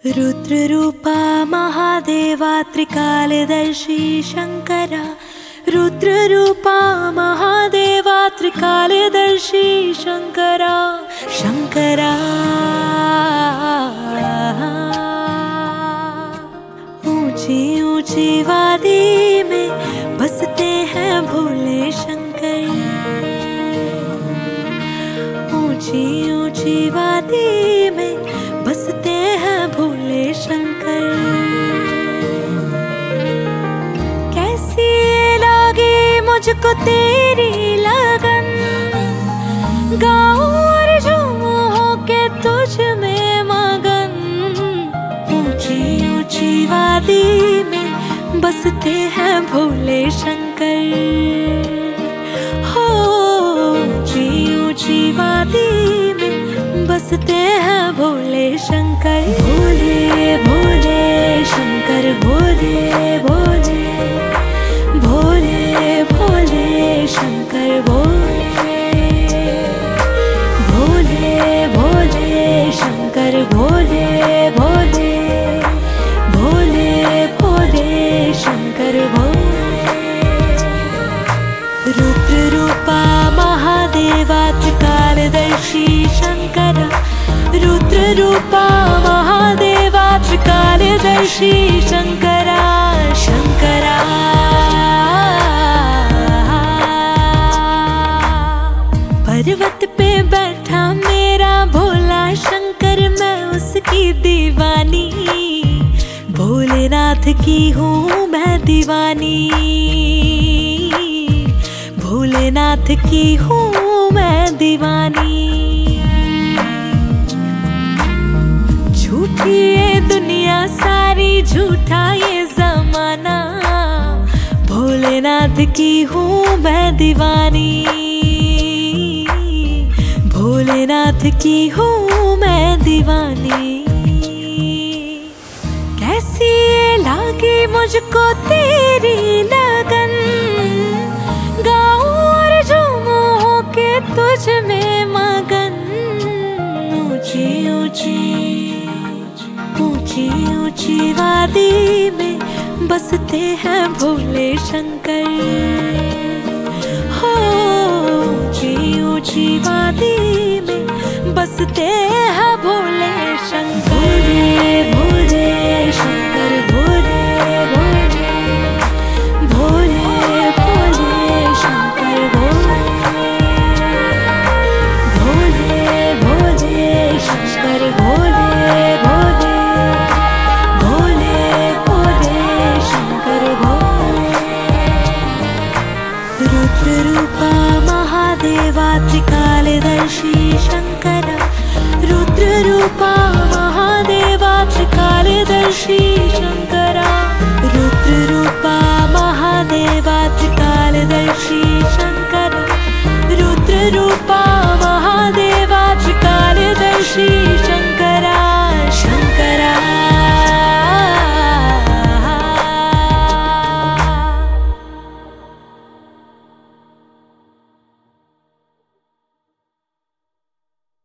रुद्ररूपा महादेवा त्रिकालदर्शी शंकरा। रुद्ररूपा महादेवा त्रिकालदर्शी शंकरा शंकरा। ऊंची ऊंची वादी में बसते हैं भोले शंकर। ऊंची ऊंची वादी में बसते हैं भोले शंकर। कैसी लगी मुझको तेरी लगन, गाऊं और झूमूं होके तुझ में मगन। ऊंची ऊंची वादी में बसते हैं भोले शंकर। हो ऊंची ऊंची वादी में बसते हैं भोले शंकर। भोले भोले शंकर भोले भोले, भोले भोले शंकर भोले, भोले भोले शंकर भोले भोले, भोले भोले शंकर भोले। रुद्ररूपा महादेवा त्रिकालदर्शी शंकरा। रुद्ररूपा महादेवा त्रिकालदर्शी शंकरा शंकरा। पर्वत पे बैठा मेरा भोला शंकर, मैं उसकी दीवानी। भोलेनाथ की हूँ मैं दीवानी, भोलेनाथ की हूँ मैं दीवानी। झूठी ये दुनिया सारी, झूठा ये जमाना, भोलेनाथ की हूँ मैं दीवानी, भोलेनाथ की हूँ मैं दीवानी। कैसी लगी मुझको तेरी लगन, गाऊं और झूमूं होके तुझ में मगन। ऊंची ऊंची ऊंची ऊंची वादी में बसते हैं भोले शंकर। हो ऊंची ऊंची वादी में बसते हैं भोले